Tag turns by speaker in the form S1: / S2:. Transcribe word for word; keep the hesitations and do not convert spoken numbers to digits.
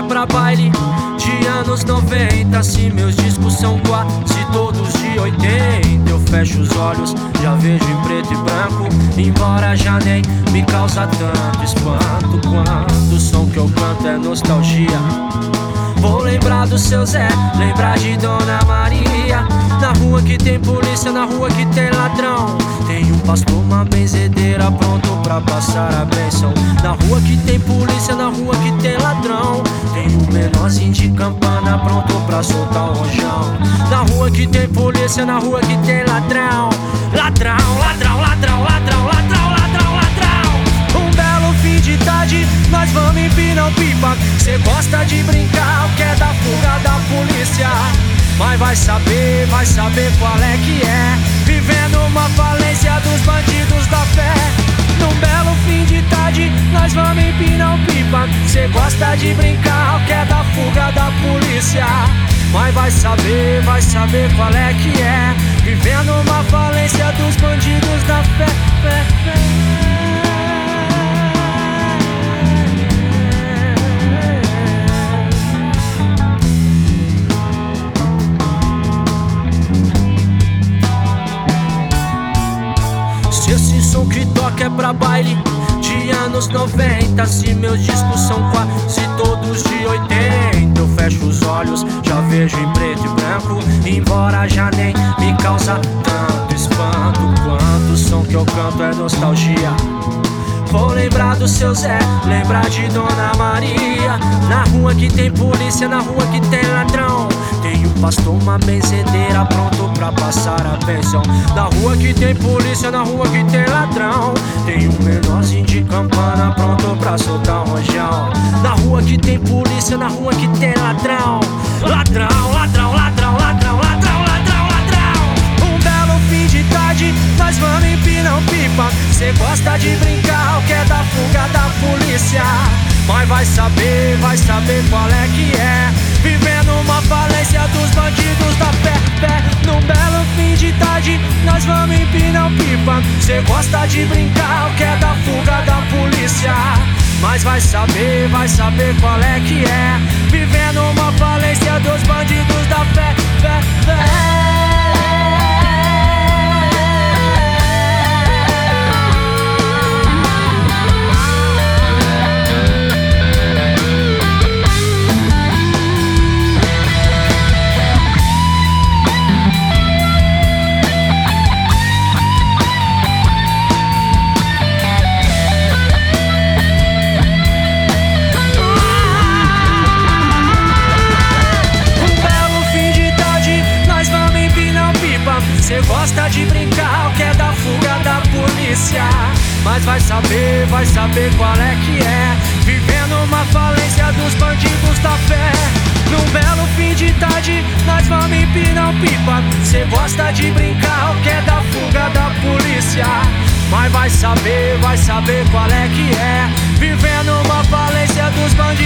S1: pra baile de anos noventa. Se meus discos são quase todos de oitenta, eu fecho os olhos, já vejo em preto e branco, embora já nem me causa tanto espanto quanto o som que eu canto é nostalgia. Vou lembrar do seu Zé, lembrar de Dona Maria. Na rua que tem polícia, na rua que tem ladrão, tem um pastor, uma benzedeira pronto pra passar a bênção. Na rua que tem polícia, na rua que tem ladrão, tem um menorzinho de campana pronto pra soltar o rojão. Na rua que tem polícia, na rua que tem ladrão, ladrão, ladrão, ladrão, ladrão, ladrão, ladrão, ladrão. Um belo fim de tarde, nós vamos empinar um pipa. Cê gosta de brincar, o que é da fuga da polícia, mas vai saber, vai saber qual é que é, vivendo uma falência dos bandidos da fé. Num belo fim de tarde, nós vamos empinar um pipa. Cê gosta de brincar, o que é da fuga da polícia, mas vai saber, vai saber qual é que é, vivendo uma falência dos bandidos da fé, fé, fé. Esse som que toca é pra baile de anos noventa. Se meus discos são quase todos de oitenta, eu fecho os olhos, já vejo em preto e branco, embora já nem me causa tanto espanto quanto o som que eu canto é nostalgia. Vou lembrar do seu Zé, lembrar de Dona Maria. Na rua que tem polícia, na rua que tem ladrão, tem um pastor, uma benzedeira pronto pra passar a bênção. Na rua que tem polícia, na rua que tem ladrão, tem um menorzinho de campana pronto pra soltar um rojão. Na rua que tem polícia, na rua que tem ladrão, ladrão, ladrão, ladrão, ladrão, ladrão, ladrão, ladrão. Um belo fim de tarde, nós vamos empinar um pipa. Cê gosta de brincar, o que é da fuga da polícia, mas vai saber, vai saber qual é que é, vivendo uma falência dos bandidos da fé, fé. Num belo fim de tarde, nós vamos empinar um pipa. Cê gosta de brincar, o que é da fuga da polícia, mas vai saber, vai saber qual é que é, vivendo uma falência dos bandidos da fé, fé, fé. Cê gosta de brincar, o que é da fuga da polícia, mas vai saber, vai saber qual é que é, vivendo uma falência dos bandidos da fé. Num belo fim de tarde, nós vamos empinar um pipa. Cê gosta de brincar, o que é da fuga da polícia, mas vai saber, vai saber qual é que é, vivendo uma falência dos bandidos.